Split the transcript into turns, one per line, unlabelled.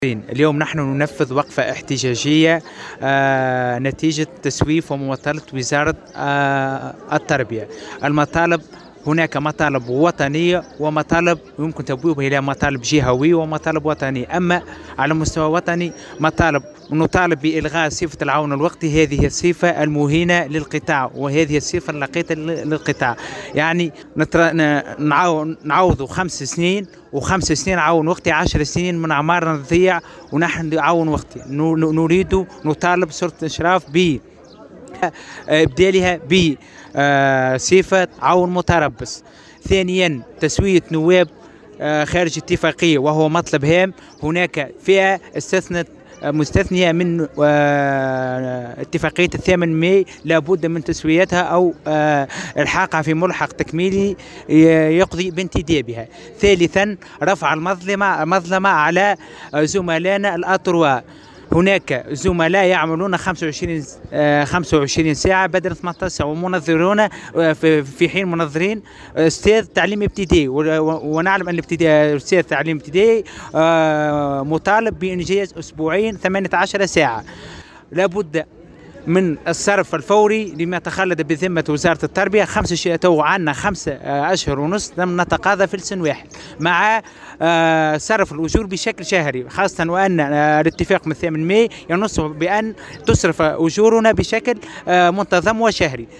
اليوم نحن ننفذ وقفة احتجاجية نتيجة تسويف ومماطلة وزارة التربية. المطالب هناك مطالب وطنية ومطالب يمكن تبويبها إلى مطالب جهوية ومطالب وطنية. أما على مستوى وطني نطالب بإلغاء صفة العون الوقتي. هذه الصفة المهينة للقطاع وهذه الصفة اللقيطة للقطاع. يعني نعوض 5 سنين و5 سنين عون وقتي، 10 سنين من أعمارنا تضيع ونحن عون وقتي. نريد نطالب سلطة الإشراف إبدالها بصفة عون متربص. ثانيا تسوية نواب خارج اتفاقية وهو مطلب هام. هناك فئة مستثنية من اتفاقية 8 ماي لابد من تسويتها أو إلحاقها في ملحق تكميلي يقضي بانتدابها. ثالثا رفع المظلمة على زملائنا الأطرواء. هناك زملاء يعملون 25 ساعة بدل 18 ومنظرون في حين منظرين أستاذ تعليم ابتدائي، ونعلم أن أستاذ تعليم ابتدائي مطالب بإنجاز أسبوعين 18 ساعة. لابد من الصرف الفوري لما تخلد بذمة وزارة التربية. 5 أشهر ونصف لم نتقاضى في سنة واحد، مع صرف الأجور بشكل شهري، خاصة وأن الاتفاق من 8 ماي ينص بأن تصرف أجورنا بشكل منتظم وشهري.